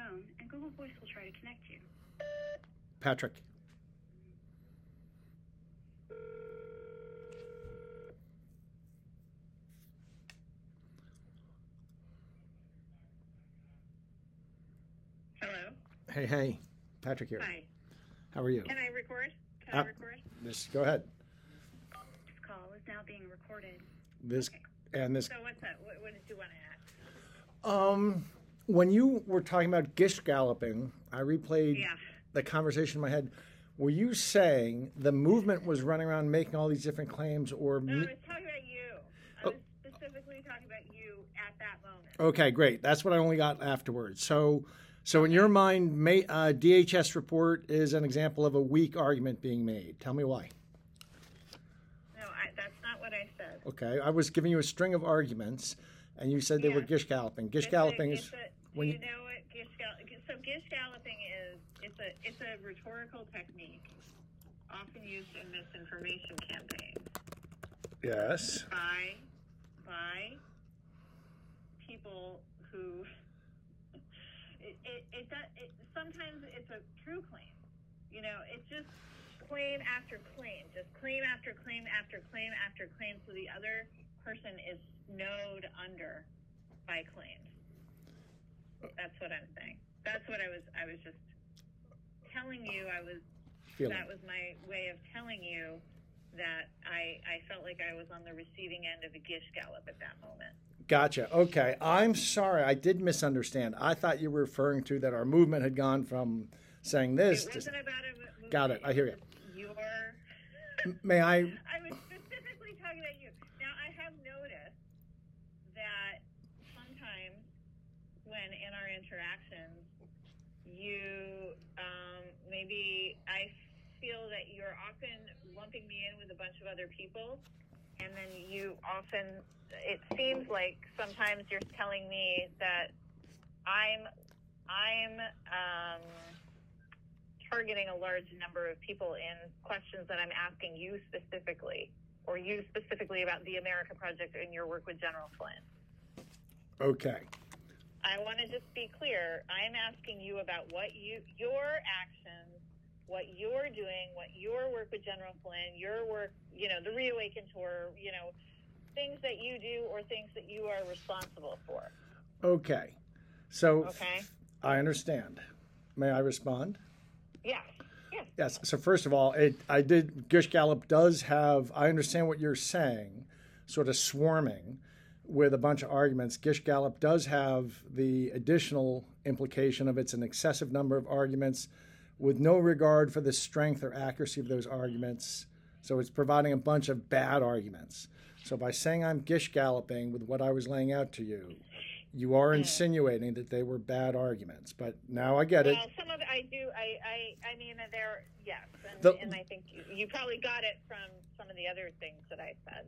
tone, and Google Voice will try to connect you. Patrick. Hello? Hey. Patrick here. Hi. How are you? Can I record? Can I record? Just go ahead. This call is now being recorded. This Okay. and this. So what's up? What did you want to ask? When you were talking about gish galloping, I replayed Yeah. the conversation in my head. Were you saying the movement was running around making all these different claims, or? No, I was talking about you. I was specifically talking about you at that moment. Okay, great. That's what I only got afterwards. So in your mind, DHS report is an example of a weak argument being made. Tell me why. No, that's not what I said. Okay, I was giving you a string of arguments, and you said they were gish galloping. Gish galloping is when you know what gish galloping? So gish galloping is it's a rhetorical technique often used in misinformation campaigns. Yes. By people who sometimes it's a true claim. You know, it's just claim after claim, just claim after claim after claim after claim, so the other person is snowed under by claims. That's what I'm saying. That's what I was just telling you. That was my way of telling you that I felt like I was on the receiving end of a gish gallop at that moment. Gotcha. Okay. I'm sorry. I did misunderstand. I thought you were referring to that our movement had gone from saying this It wasn't about a movement. Got it. I hear you. May I? I was specifically talking about you. Now, I have noticed that sometimes when in our interactions, you maybe I feel that you're often lumping me in with a bunch of other people, and then it seems like sometimes you're telling me that I'm targeting a large number of people in questions that I'm asking you specifically, or you specifically about the America Project and your work with General Flynn. Okay. I want to just be clear. I'm asking you about your actions, what you're doing, what your work with General Flynn, your work, the Reawaken Tour, things that you do or things that you are responsible for. Okay. So okay. I understand. May I respond? Yes. Yes. So first of all, Gish Gallop does have, I understand what you're saying, sort of swarming with a bunch of arguments. Gish Gallop does have the additional implication of it's an excessive number of arguments with no regard for the strength or accuracy of those arguments. So it's providing a bunch of bad arguments. So by saying I'm Gish Galloping with what I was laying out to you, you are insinuating that they were bad arguments, but now I get it. Well, some of it I do. I mean, they're yes, and I think you probably got it from some of the other things that I said.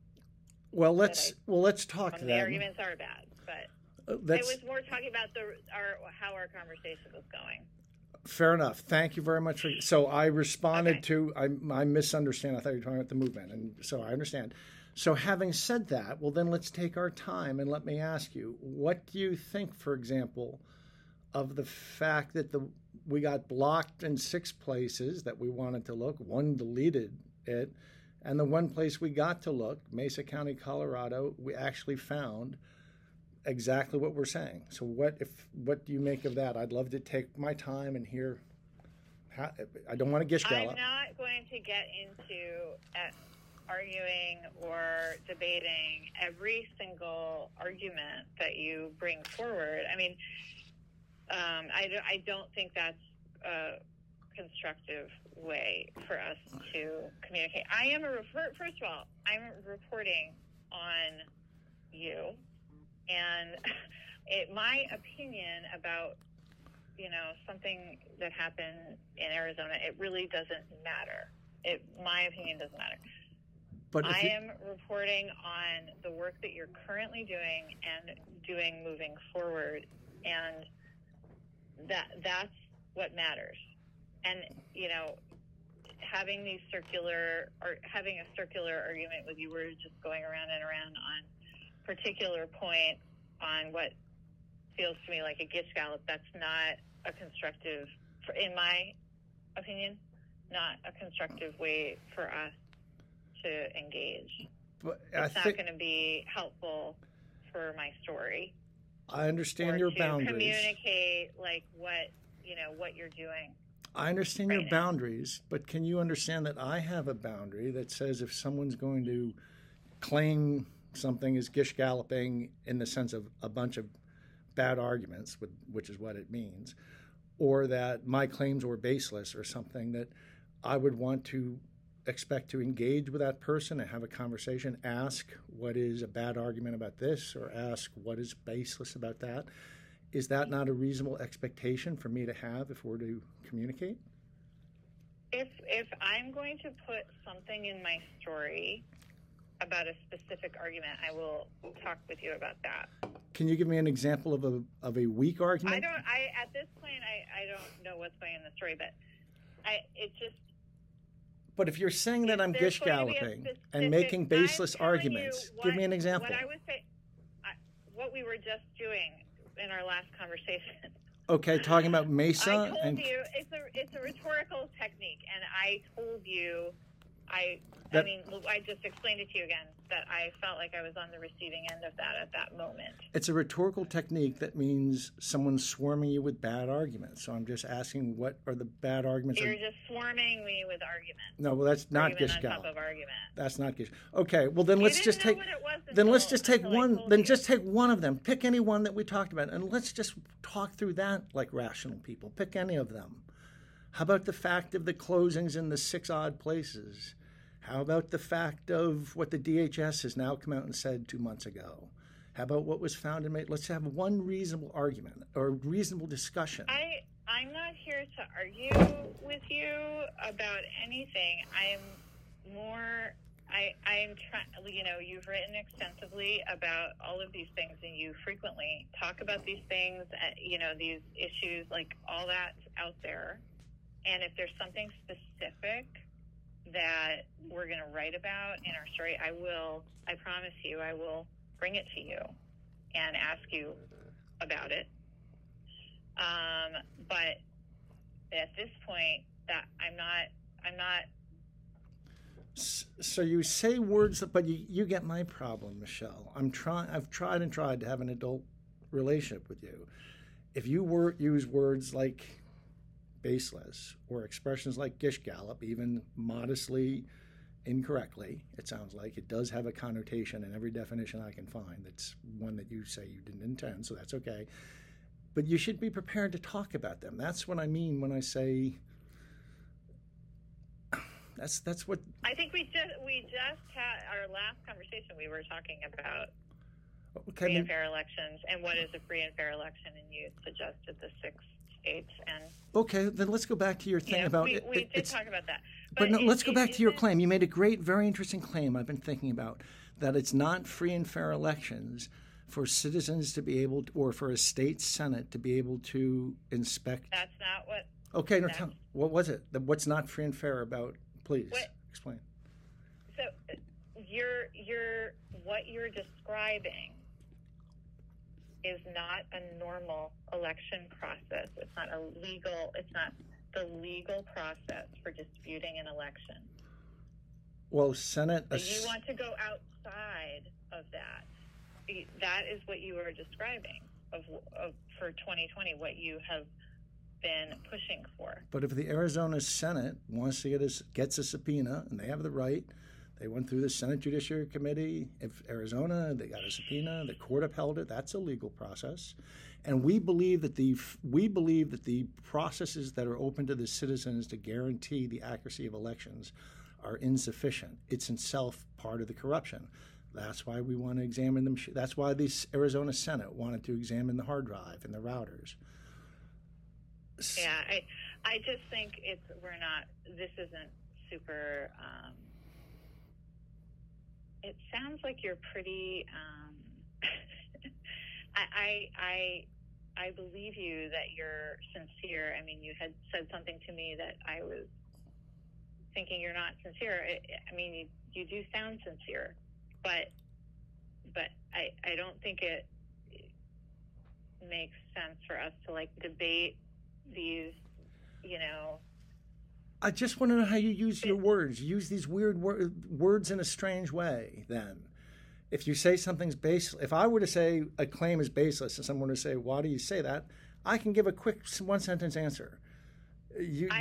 Let's talk then. The arguments are bad, but it was more talking about how our conversation was going. Fair enough. Thank you very much. So I responded to I misunderstand. I thought you were talking about the movement, and so I understand. So having said that, well, then let's take our time and let me ask you, what do you think, for example, of the fact that we got blocked in 6 places that we wanted to look, 1 deleted it, and the 1 place we got to look, Mesa County, Colorado, we actually found exactly what we're saying. So what do you make of that? I'd love to take my time and hear. I don't want to gish gallop. I'm not going to get into arguing or debating every single argument that you bring forward. I mean, I don't think that's a constructive way for us to communicate. First of all, I'm reporting on you, and my opinion about something that happened in Arizona, it really doesn't matter. My opinion doesn't matter. But I am reporting on the work that you're currently doing and doing moving forward, and that's what matters. And having a circular argument with you, we're just going around and around on particular points on what feels to me like a gish gallop. That's not a constructive, in my opinion, not a constructive way for us to engage. But it's not going to be helpful for my story. I understand your boundaries. Communicate like what you're doing. I understand your boundaries, but can you understand that I have a boundary that says if someone's going to claim something is gish galloping in the sense of a bunch of bad arguments, which is what it means, or that my claims were baseless or something, that I would want to expect to engage with that person and have a conversation, ask what is a bad argument about this, or ask what is baseless about that. Is that not a reasonable expectation for me to have if we're to communicate? If I'm going to put something in my story about a specific argument, I will talk with you about that. Can you give me an example of a weak argument? At this point, I don't know what's going in the story, but But if you're saying that I'm gish galloping and making baseless arguments, give me an example. What I would say, what we were just doing in our last conversation. Okay, talking about Mesa. I told you it's a rhetorical technique, and I told you I just explained it to you again, that I felt like I was on the receiving end of that at that moment. It's a rhetorical technique that means someone's swarming you with bad arguments. So I'm just asking, what are the bad arguments? You're just swarming me with arguments. No, well, that's not gish gallop. On top of argument. That's not gish. Okay, well then let's just take. Then let's just take one. Then just take one of them. Pick any one that we talked about, and let's just talk through that like rational people. Pick any of them. How about the fact of the closings in the 6 odd places? How about the fact of what the DHS has now come out and said 2 months ago? How about what was found in May? Let's have one reasonable argument or reasonable discussion. I'm not here to argue with you about anything. I'm trying, you've written extensively about all of these things, and you frequently talk about these things, these issues, like all that's out there. And if there's something specific that we're going to write about in our story, I promise you, I will bring it to you and ask you about it. But at this point, that I'm not. So you say words, but you get my problem, Michelle. I've tried to have an adult relationship with you. If you use words like baseless or expressions like gish gallop, even modestly incorrectly, it sounds like it does have a connotation in every definition I can find. That's one that you say you didn't intend, so that's okay. But you should be prepared to talk about them. That's what I mean when I say that's what I think we just had our last conversation. We were talking about free and fair elections and what is a free and fair election, and you suggested the 6 states. And okay, then let's go back to your thing about we did talk about that. But no, let's go back to your claim. You made a great, very interesting claim I've been thinking about, that it's not free and fair elections for citizens to be able to, or for a state senate to be able to inspect. That's not what. Okay, no, what was it? What's not free and fair about? Please explain. So what you're describing is not a normal election process. It's not the legal process for disputing an election. Well, Senate. So you want to go outside of that. That is what you are describing of for 2020. What you have been pushing for. But if the Arizona Senate wants to gets a subpoena, and they have the right, they went through the Senate Judiciary Committee. If Arizona, they got a subpoena, the court upheld it. That's a legal process, and we believe that the processes that are open to the citizens to guarantee the accuracy of elections are insufficient. It's itself part of the corruption. That's why we want to examine them. That's why the Arizona Senate wanted to examine the hard drive and the routers. Yeah, I just think this isn't super, it sounds like you're pretty, I believe you that you're sincere. I mean, you had said something to me that I was thinking you're not sincere. You do sound sincere, but I don't think make sense for us to like debate these, I just want to know how you use your words. You use these weird words in a strange way, then. If you say something's baseless, if I were to say a claim is baseless and someone were to say, why do you say that? I can give a quick one-sentence answer. We've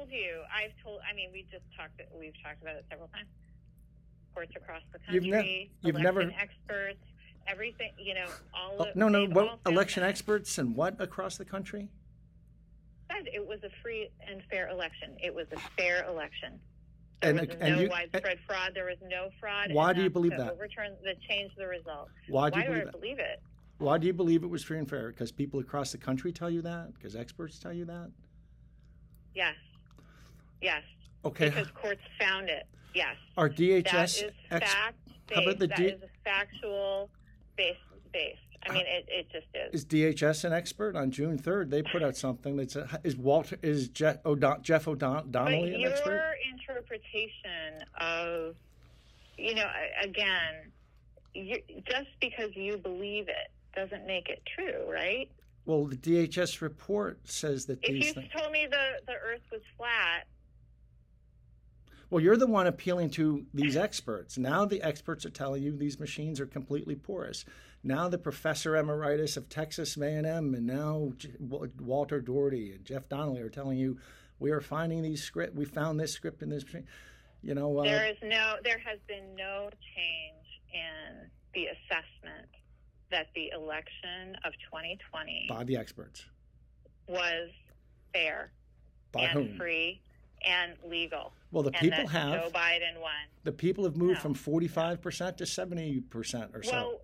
talked about it several times. Courts across the country, election experts, everything, all of election experts and what across the country? It was a free and fair election. It was a fair election. There was no widespread fraud. There was no fraud. Why do you believe that? That changed the result. Why do I believe it? Why do you believe it was free and fair? Because people across the country tell you that? Because experts tell you that? Yes. Okay. Because courts found it. Yes. Are DHS that is fact-based. How about that is a factual based. I mean, it just is. Is DHS an expert? On June 3rd, they put out something that says, is Jeff O'Donnelly an expert? Your interpretation of, again, just because you believe it doesn't make it true, right? Well, the DHS report says that if you told me the Earth was flat. Well, you're the one appealing to these experts. Now the experts are telling you these machines are completely porous. Now the professor emeritus of Texas A&M and now Walter Doherty and Jeff Donnelly are telling you we are finding these script. We found this script in this machine. There has been no change in the assessment that the election of 2020 by the experts was fair by and whom? Free and legal. Well, the people have. Joe Biden won. The people have moved from 45% to 70% or so. Well,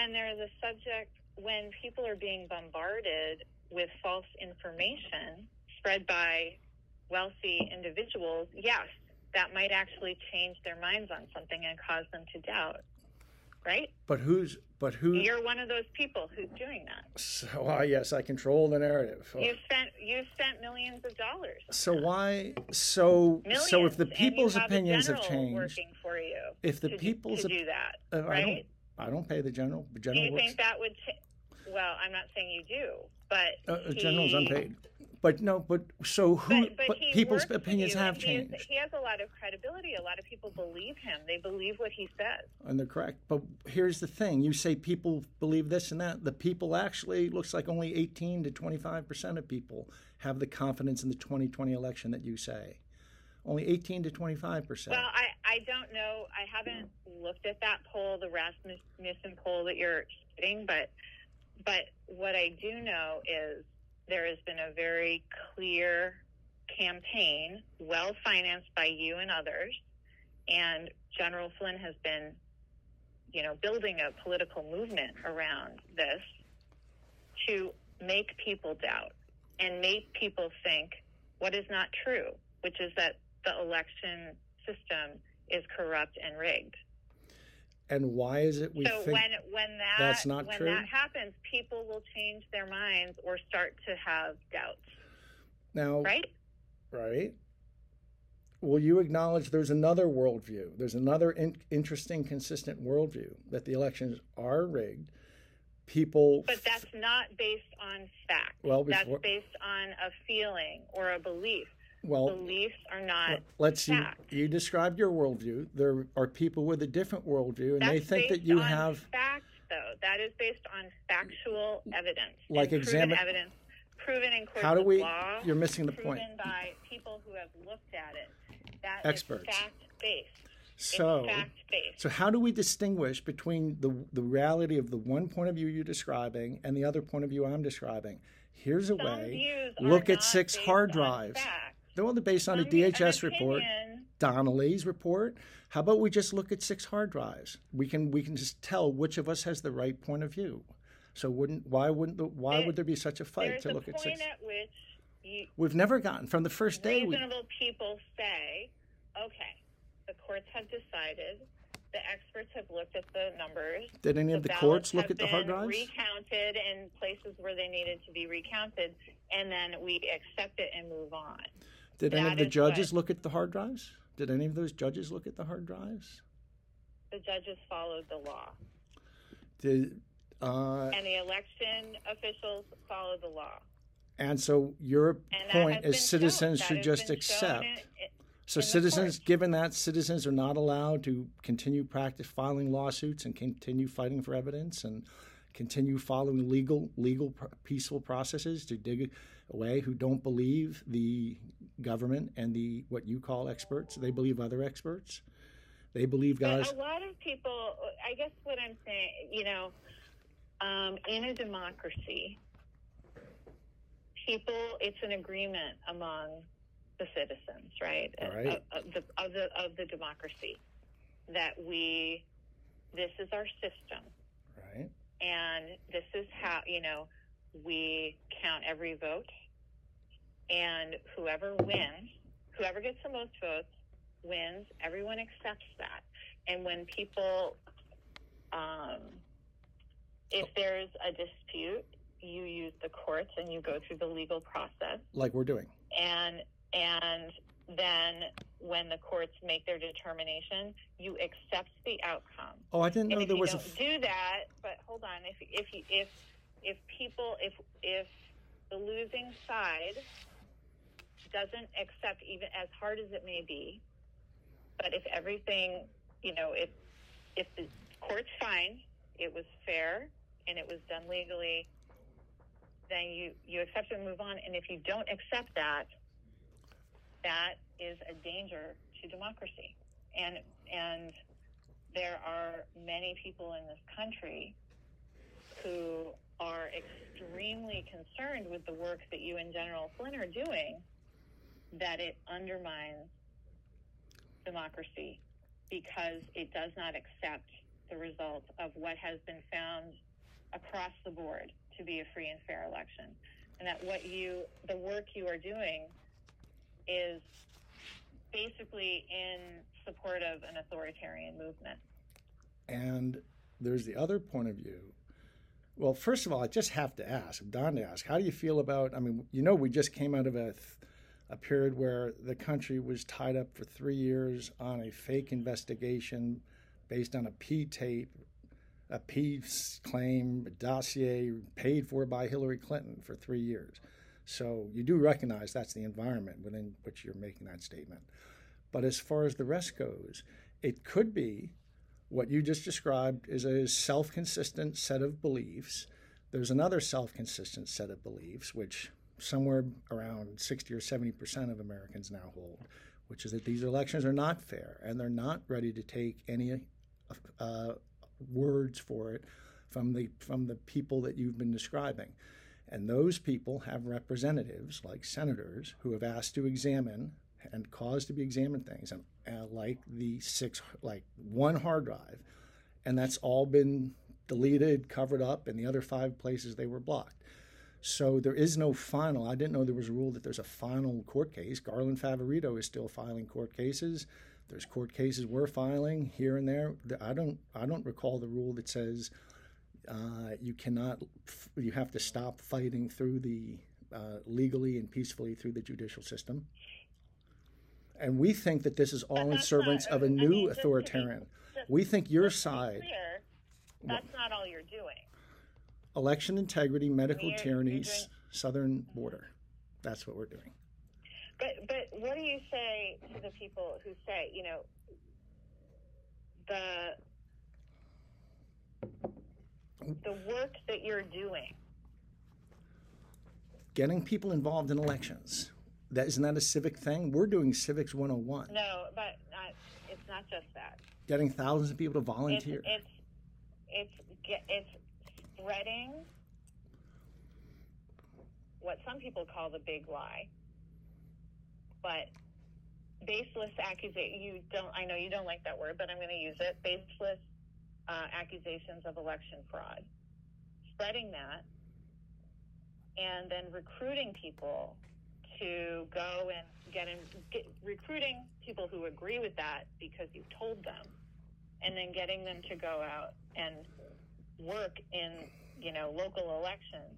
when people are being bombarded with false information spread by wealthy individuals, yes, that might actually change their minds on something and cause them to doubt. Right? But who? You're one of those people who's doing that. So, yes, I control the narrative. You've spent millions of dollars. So why? So if the people's opinions have changed, working for you, if the people's to do that, right? I don't pay the general. The general. Do you think that would? Well, I'm not saying you do, but the general's unpaid. But no, but so who? But people's opinions have changed. He has a lot of credibility. A lot of people believe him. They believe what he says. And they're correct. But here's the thing: you say people believe this and that. The people actually looks like only 18 to 25% of people have the confidence in the 2020 election that you say. Only 18 to 25%. Well, I don't know. I haven't looked at that poll, the Rasmussen poll that you're citing, but what I do know is there has been a very clear campaign, well-financed by you and others, and General Flynn has been, building a political movement around this to make people doubt and make people think what is not true, which is that the election system is corrupt and rigged. And why is it when that's not true? When that happens, people will change their minds or start to have doubts. Now, right? Will you acknowledge there's another worldview? There's another interesting, consistent worldview that the elections are rigged. But that's not based on fact. That's based on a feeling or a belief. Well, beliefs are not let's see. fact. You described your worldview. There are people with a different worldview, and they think that you have facts, though. That is based on factual evidence, like proven evidence, proven in courts of law. You're missing the point. Proven by people who have looked at it. That experts. Is fact-based. So, it's fact-based. So how do we distinguish between the reality of the one point of view you're describing and the other point of view I'm describing? Here's a way. Look at 6 hard drives. They're all based on a DHS report, Donnelly's report. How about we just look at 6 hard drives? We can just tell which of us has the right point of view. So why would there be such a fight to look at 6? There's a point at which we've never gotten from the first day. Reasonable people say, okay, the courts have decided. The experts have looked at the numbers. Did any of the courts look at the hard drives? Recounted in places where they needed to be recounted, and then we accept it and move on. Did any of the judges look at the hard drives? Did any of those judges look at the hard drives? The judges followed the law. and the election officials follow the law. And so your point is citizens should just accept. So citizens, given that citizens are not allowed to continue filing lawsuits and continue fighting for evidence and continue following legal, peaceful processes to dig away, who don't believe the government and what you call experts, they believe other experts. They believe guys. But a lot of people, I guess what I'm saying, in a democracy, it's an agreement among the citizens, right? Right. Of the democracy, that this is our system, right? And this is how we count every vote, and whoever gets the most votes wins. Everyone accepts that, and when people, if there's a dispute, you use the courts and you go through the legal process, like we're doing, and then when the courts make their determination, you accept the outcome. Oh, I didn't know there was do that. But hold on, if the losing side doesn't accept, even as hard as it may be, but if everything, if the courts find it was fair and it was done legally, then you accept it and move on. And if you don't accept that, that is a danger to democracy. And there are many people in this country who are extremely concerned with the work that you and General Flynn are doing, that it undermines democracy because it does not accept the results of what has been found across the board to be a free and fair election. And that the work you are doing is basically in support of an authoritarian movement. And there's the other point of view. Well, first of all, I just have to ask, Don to ask, how do you feel about, we just came out of a period where the country was tied up for 3 years on a fake investigation based on a P tape, a P claim, a dossier paid for by Hillary Clinton for 3 years. So you do recognize that's the environment within which you're making that statement. But as far as the rest goes, it could be what you just described is a self-consistent set of beliefs. There's another self-consistent set of beliefs, which somewhere around 60 or 70% of Americans now hold, which is that these elections are not fair, and they're not ready to take any words for it from the people that you've been describing. And those people have representatives, like senators, who have asked to examine and caused to be examined things, like one hard drive, and that's all been deleted, covered up, and the other 5 places they were blocked. So there is no final. I didn't know there was a rule that there's a final court case. Garland Favorito is still filing court cases. There's court cases we're filing here and there. I don't recall the rule that says you have to stop fighting through the legally and peacefully through the judicial system. And we think that this is all in service of a new authoritarian. We think your side. Clear, that's not all you're doing. Election integrity, medical tyranny, southern border. That's what we're doing. But what do you say to the people who say, the work that you're doing? Getting people involved in elections. Isn't that a civic thing? We're doing Civics 101. No, but it's not just that. Getting thousands of people to volunteer. It's spreading what some people call the big lie, but baseless accusation. I know you don't like that word, but I'm going to use it. Baseless accusations of election fraud. Spreading that, and then recruiting people to go and recruiting people who agree with that because you've told them, and then getting them to go out and work in local elections.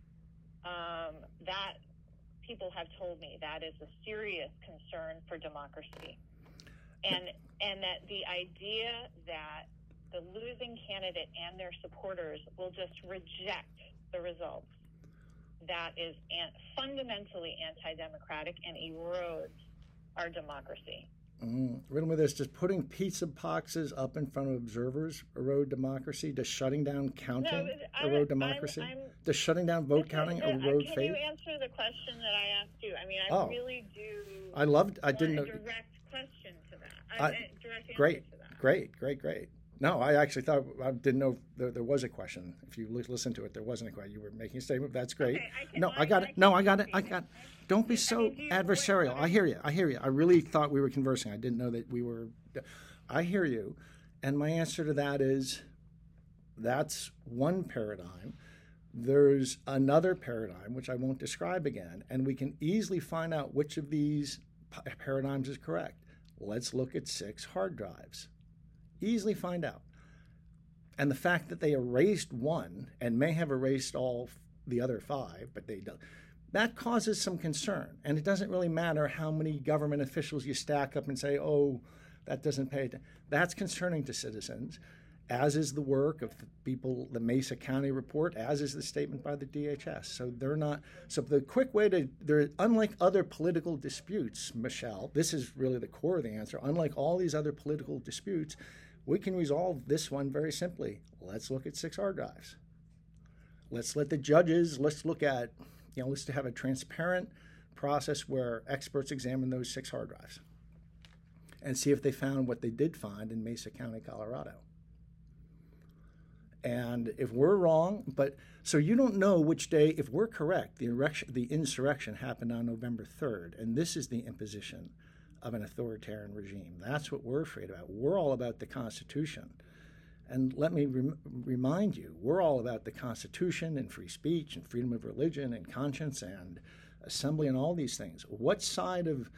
That people have told me that is a serious concern for democracy, and that the idea that the losing candidate and their supporters will just reject the results, that is fundamentally anti-democratic and erodes our democracy. Riddle me this: does putting pizza boxes up in front of observers erode democracy? Does shutting down counting erode democracy? Does shutting down vote counting erode faith? Can you answer the question that I asked you? I mean, I really do. I didn't know. Direct question to that. Direct great, answer to that. Great. No, I actually thought, I didn't know there was a question. If you listen to it, there wasn't a question. You were making a statement. That's great. Okay, I got it. Don't be so adversarial. I hear you. I really thought we were conversing. I didn't know that we were. I hear you. And my answer to that is, that's one paradigm. There's another paradigm, which I won't describe again. And we can easily find out which of these paradigms is correct. Let's look at 6 hard drives. Easily find out. And the fact that they erased one and may have erased all the other 5, but they don't, that causes some concern. And it doesn't really matter how many government officials you stack up and say, oh, that doesn't pay attention. That's concerning to citizens, as is the work of the people, the Mesa County report, as is the statement by the DHS. So they're not. So the quick way to, unlike other political disputes, Michelle, this is really the core of the answer. Unlike all these other political disputes, we can resolve this one very simply. Let's look at 6 hard drives. Let's let the judges, let's look at, let's have a transparent process where experts examine those 6 hard drives and see if they found what they did find in Mesa County, Colorado. And if we're wrong, so you don't know which day, if we're correct, the insurrection happened on November 3rd, and this is the imposition of an authoritarian regime. That's what we're afraid about. We're all about the Constitution. And let me remind you, we're all about the Constitution and free speech and freedom of religion and conscience and assembly and all these things. What side of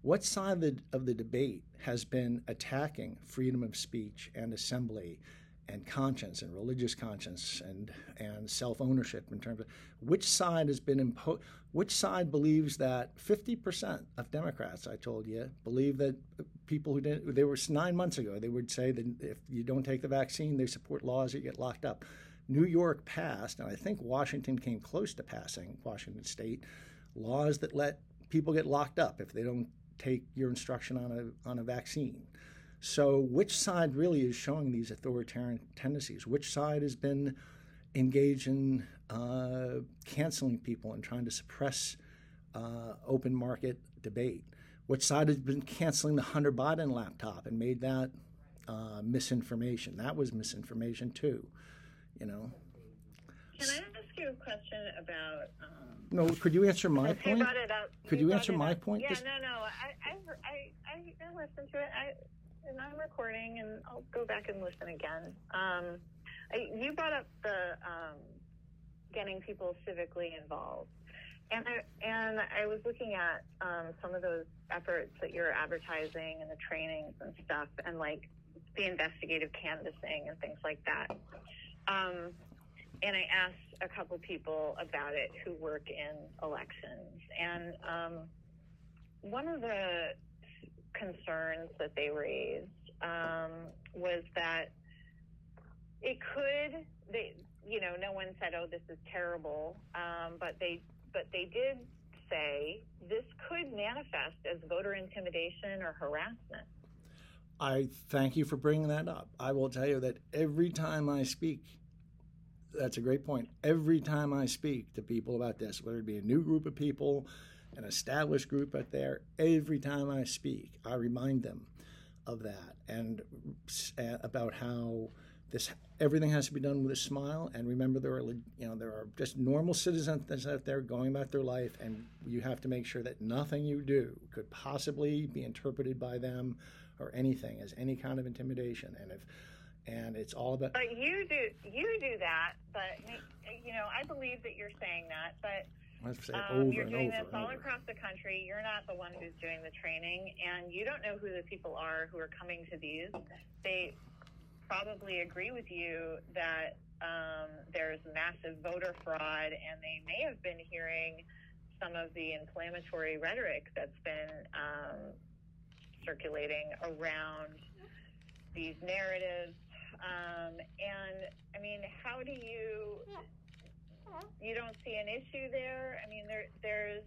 the debate has been attacking freedom of speech and assembly and conscience and religious conscience and self-ownership in terms of which side has been which side believes that 50% of Democrats, I told you, believe that people who didn't, they were 9 months ago, they would say that if you don't take the vaccine, they support laws that you get locked up. New York passed, and I think Washington came close to passing, Washington State, laws that let people get locked up if they don't take your instruction on a vaccine. So which side really is showing these authoritarian tendencies? Which side has been engaged in canceling people and trying to suppress open market debate? Which side has been canceling the Hunter Biden laptop and made that misinformation? That was misinformation too, Can I ask you a question about? No, could you answer my point? You brought it up. Could you answer my point? Yeah, no. I listened to it. And I'm recording, and I'll go back and listen again. You brought up the getting people civically involved, and I was looking at some of those efforts that you're advertising and the trainings and stuff, and like the investigative canvassing and things like that. And I asked a couple people about it who work in elections, and one of the concerns that they raised was that it could, no one said, oh, this is terrible, but they did say this could manifest as voter intimidation or harassment. I thank you for bringing that up. I will tell you that every time I speak, that's a great point. Every time I speak to people about this, whether it be a new group of people, an established group out there, every time I speak, I remind them of that and about how everything has to be done with a smile. And remember, there are just normal citizens out there going about their life, and you have to make sure that nothing you do could possibly be interpreted by them or anything as any kind of intimidation. And it's all about. But you do that. But I believe that you're saying that, but. You're doing this all across the country. You're not the one who's doing the training, and you don't know who the people are who are coming to these. They probably agree with you that there's massive voter fraud, and they may have been hearing some of the inflammatory rhetoric that's been circulating around these narratives And I mean, how do you don't see an issue there? I mean, there's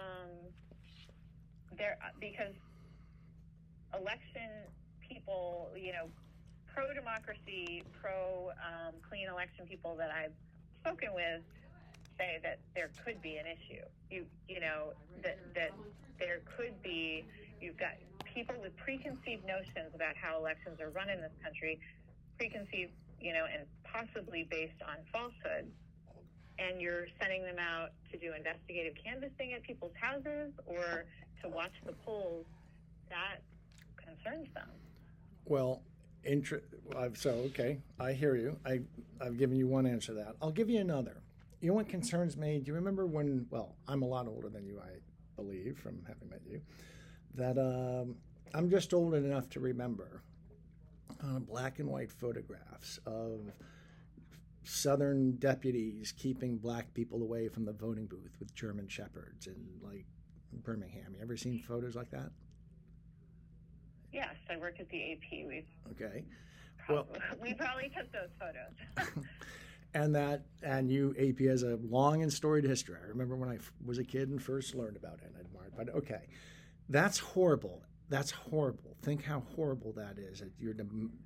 because election people, pro-democracy, clean election people that I've spoken with say that there could be an issue. That there could be, you've got people with preconceived notions about how elections are run in this country, preconceived, and possibly based on falsehood, and you're sending them out to do investigative canvassing at people's houses or to watch the polls. That concerns them. Well, okay, I hear you. I've given you one answer to that. I'll give you another. You know what concerns me? Do you remember when, well, I'm a lot older than you, I believe, from having met you, that I'm just old enough to remember black and white photographs of Southern deputies keeping black people away from the voting booth with German shepherds in, like, Birmingham. You ever seen photos like that? Yes, I work at the AP. Okay. We probably took those photos. And AP has a long and storied history. I remember when I was a kid and first learned about it and admired. But okay, that's horrible. That's horrible. Think how horrible that is. That you're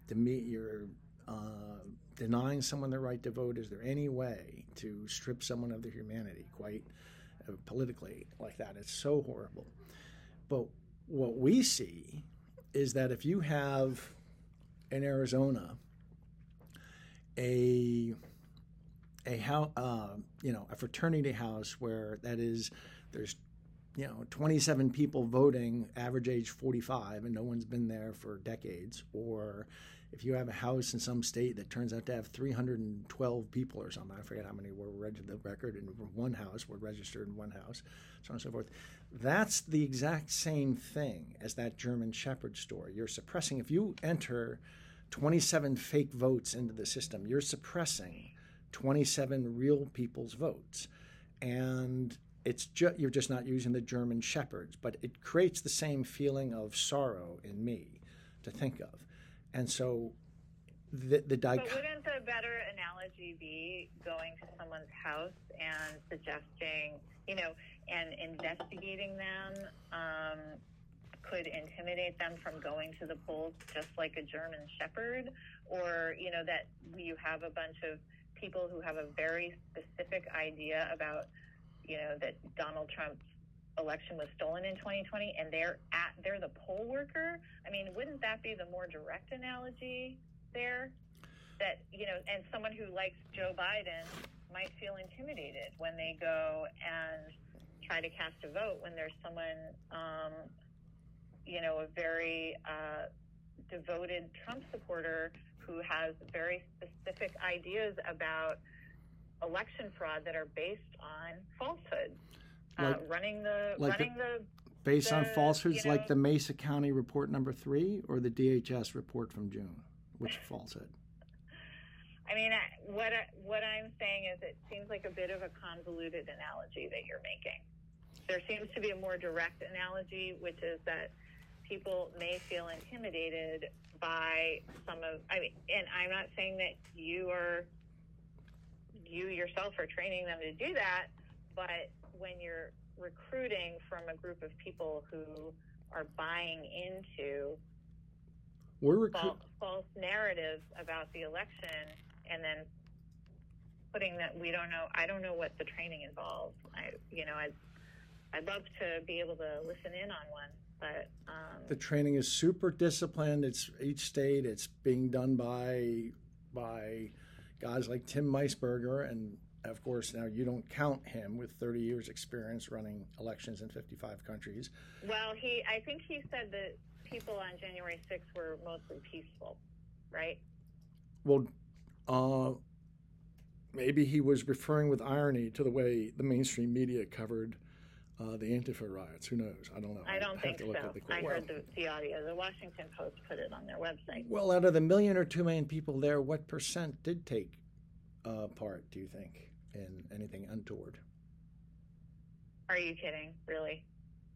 denying someone the right to vote. Is there any way to strip someone of their humanity, quite politically, like that? It's so horrible. But what we see is that if you have in Arizona a fraternity house where there's 27 people voting, average age 45, and no one's been there for decades, or if you have a house in some state that turns out to have 312 people or something, I forget how many were registered, the record in one house were registered in one house, so on and so forth. That's the exact same thing as that German Shepherd story. You're suppressing, if you enter 27 fake votes into the system, you're suppressing 27 real people's votes. And you're just not using the German shepherds, but it creates the same feeling of sorrow in me to think of. And so But wouldn't the better analogy be going to someone's house and suggesting, and investigating them could intimidate them from going to the polls just like a German shepherd? Or, that you have a bunch of people who have a very specific idea about, that Donald Trump's election was stolen in 2020 and they're the poll worker? I mean, wouldn't that be the more direct analogy there? That, and someone who likes Joe Biden might feel intimidated when they go and try to cast a vote when there's someone, a very devoted Trump supporter who has very specific ideas about election fraud that are based on falsehood. Based on falsehoods, like the Mesa County report number 3 or the DHS report from June? Which falsehood? I mean, what I'm saying is it seems like a bit of a convoluted analogy that you're making. There seems to be a more direct analogy, which is that people may feel intimidated by and I'm not saying that you yourself are training them to do that, but when you're recruiting from a group of people who are buying into false narratives about the election and then putting that, I don't know what the training involves. I'd love to be able to listen in on one, but the training is super disciplined. It's each state. It's being done by guys like Tim Meisberger, and of course now you don't count him with 30 years experience running elections in 55 countries. Well, I think he said that people on January 6th were mostly peaceful, right? Well, maybe he was referring with irony to the way the mainstream media covered the Antifa riots. Who knows? I don't know. I don't think so. I heard the audio. The Washington Post put it on their website. Well, out of the 1 million or 2 million people there, what percent did take part, do you think, in anything untoward? Are you kidding? Really?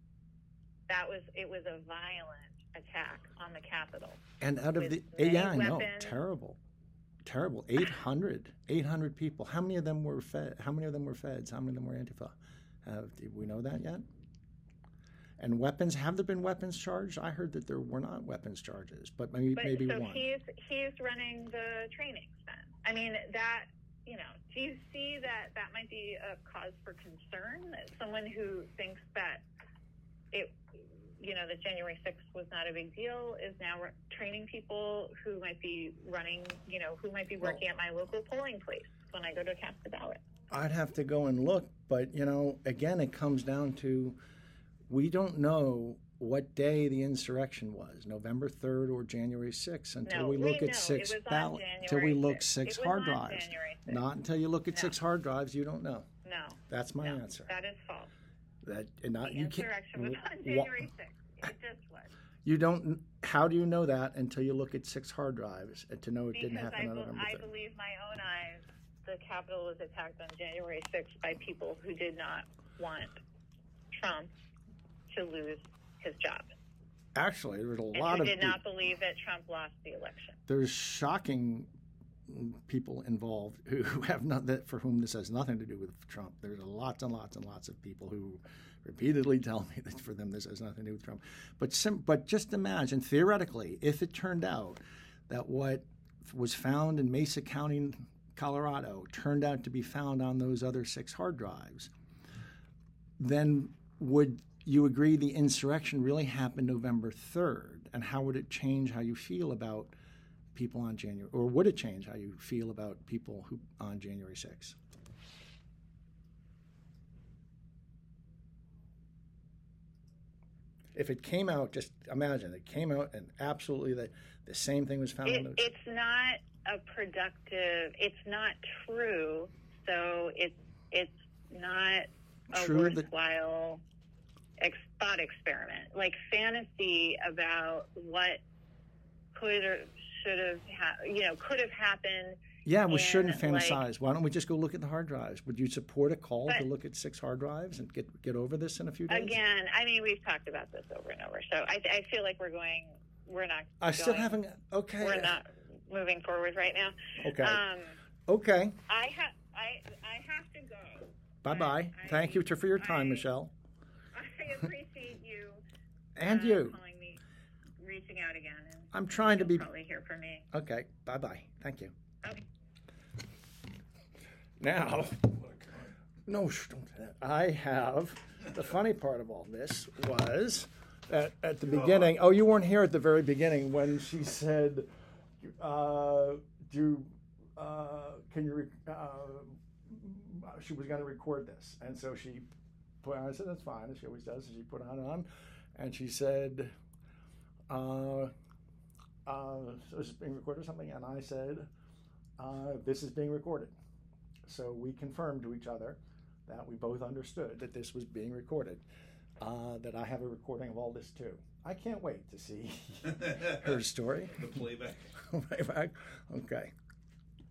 It was a violent attack on the Capitol. And out of I know, terrible. terrible. 800 people. How many of them were How many of them were feds? How many of them were Antifa? Do we know that yet? And weapons, have there been weapons charged? I heard that there were not weapons charges, but maybe so one. He's running the trainings then. I mean, that, you know, do you see that might be a cause for concern? That someone who thinks that it, you know, that January 6th was not a big deal is now training people who might be running, you know, who might be working at my local polling place when I go to cast the ballot. I'd have to go and look, but, you know, again, it comes down to, we don't know what day the insurrection was, November 3rd or January 6th, until we look at 6 ballots, until we look 6 hard drives. Not until you look at 6 hard drives, you don't know. No. That's my answer. That is false. The insurrection was on January 6th. It just was. You don't. How do you know that until you look at 6 hard drives and to know it didn't happen on November 3rd? I believe my own eyes. The Capitol was attacked on January 6th by people who did not want Trump to lose his job. Actually, there's a lot of did not believe that Trump lost the election. There's shocking people involved who have not, that for whom this has nothing to do with Trump. There's lots and lots and lots of people who repeatedly tell me that for them this has nothing to do with Trump. But just imagine, theoretically, if it turned out that what was found in Mesa County, Colorado, turned out to be found on those other 6 hard drives, then would you agree the insurrection really happened November 3rd? And how would it change how you feel about people on January, or would it change how you feel about people who on January 6th? If it came out, just imagine it came out and absolutely the same thing was found. It's not a productive. It's not true. So it's not a worthwhile thought experiment. Like fantasy about what could or should have could have happened. Yeah, we shouldn't fantasize. Why don't we just go look at the hard drives? Would you support a call to look at 6 hard drives and get over this in a few days? Again, I mean, we've talked about this over and over. So I feel like we're not moving forward right now. Okay. Okay. I have to go. Bye-bye. Thank you for your time, Michelle. I appreciate you. And you. Calling me, reaching out again. And I'm trying to be. Probably hear from me. Okay. Bye-bye. Thank you. Okay. Now, no, don't do that. I have, the funny part of all this was that at the beginning, you weren't here at the very beginning when she said, she was going to record this. And so she put on, I said, that's fine, as she always does. And she put it on, and she said, so this is being recorded or something. And I said, this is being recorded. So we confirmed to each other that we both understood that this was being recorded, that I have a recording of all this too. I can't wait to see her story. The playback. Playback? Okay.